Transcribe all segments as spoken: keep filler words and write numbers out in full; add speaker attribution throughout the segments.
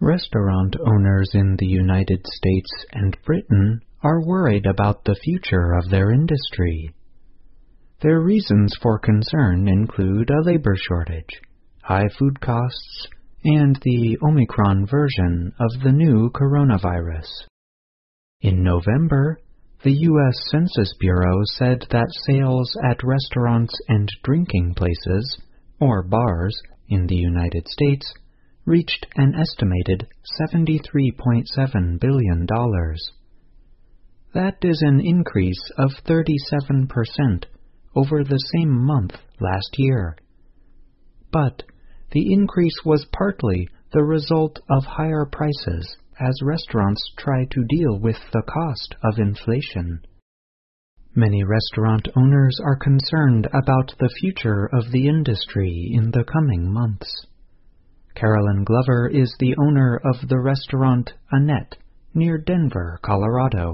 Speaker 1: Restaurant owners in the United States and Britain are worried about the future of their industry. Their reasons for concern include a labor shortage, high food costs, and the Omicron version of the new coronavirus. In November, the U S Census Bureau said that sales at restaurants and drinking places, or bars, in the United States reached an estimated seventy-three point seven billion dollars. That is an increase of thirty-seven percent over the same month last year. But the increase was partly the result of higher prices as restaurants try to deal with the cost of inflation. Many restaurant owners are concerned about the future of the industry in the coming months. Carolyn Glover is the owner of the restaurant Annette near Denver, Colorado.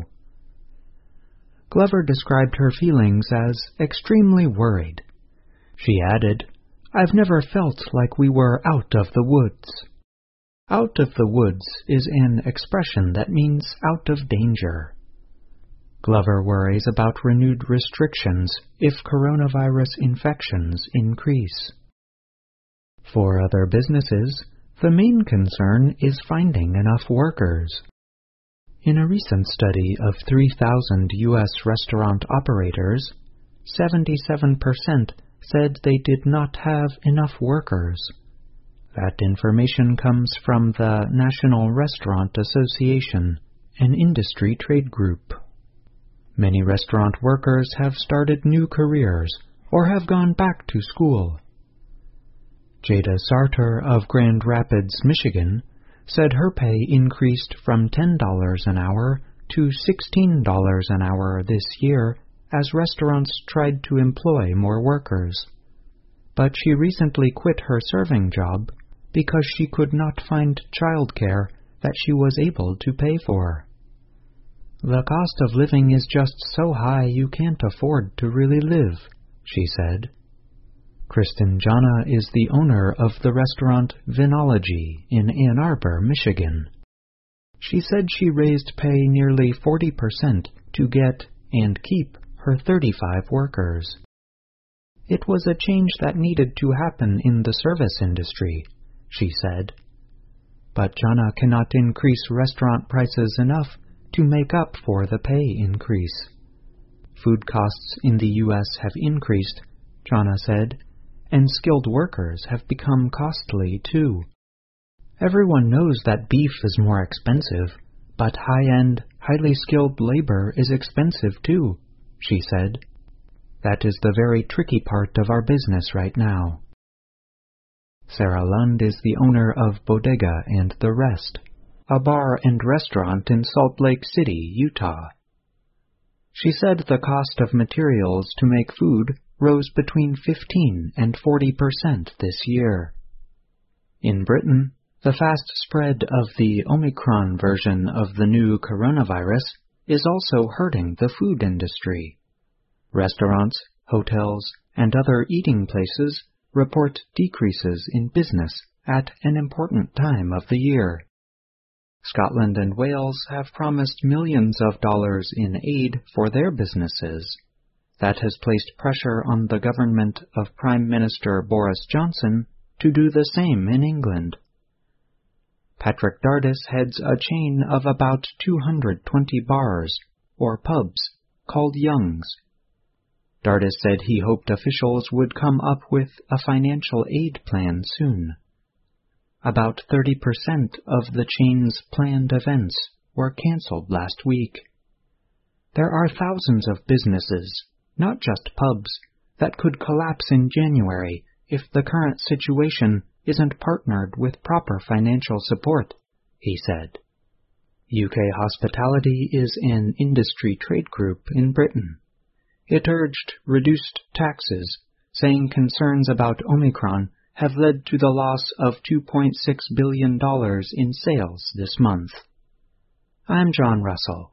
Speaker 1: Glover described her feelings as extremely worried. She added, "I've never felt like we were out of the woods." Out of the woods is an expression that means out of danger. Glover worries about renewed restrictions if coronavirus infections increase. For other businesses, the main concern is finding enough workers. In a recent study of three thousand U S restaurant operators, seventy-seven percent said they did not have enough workers. That information comes from the National Restaurant Association, an industry trade group. Many restaurant workers have started new careers or have gone back to school. Jada Sartor of Grand Rapids, Michigan, said her pay increased from ten dollars an hour to sixteen dollars an hour this year as restaurants tried to employ more workers. But she recently quit her serving job because she could not find childcare that she was able to pay for. "The cost of living is just so high you can't afford to really live," she said. Kristen Jana is the owner of the restaurant Vinology in Ann Arbor, Michigan. She said she raised pay nearly forty percent to get and keep her thirty-five workers. "It was a change that needed to happen in the service industry," she said. But Jana cannot increase restaurant prices enough to make up for the pay increase. Food costs in the U S have increased, Jana said, and skilled workers have become costly too. "Everyone knows that beef is more expensive, but high-end, highly skilled labor is expensive too," she said. "That is the very tricky part of our business right now." Sarah Lund is the owner of Bodega and the Rest, a bar and restaurant in Salt Lake City, Utah. She said the cost of materials to make food rose between fifteen and forty percent this year. In Britain, the fast spread of the Omicron version of the new coronavirus is also hurting the food industry. Restaurants, hotels, and other eating places report decreases in business at an important time of the year. Scotland and Wales have promised millions of dollars in aid for their businesses. That has placed pressure on the government of Prime Minister Boris Johnson to do the same in England. Patrick Dardis heads a chain of about two hundred twenty bars, or pubs, called Young's. Dardis said he hoped officials would come up with a financial aid plan soon. About thirty percent of the chain's planned events were canceled last week. There are thousands of businesses, not just pubs, that could collapse in January if the current situation isn't partnered with proper financial support, he said. U K Hospitality is an industry trade group in Britain. It urged reduced taxes, saying concerns about Omicron have led to the loss of two point six billion dollars in sales this month. I'm John Russell.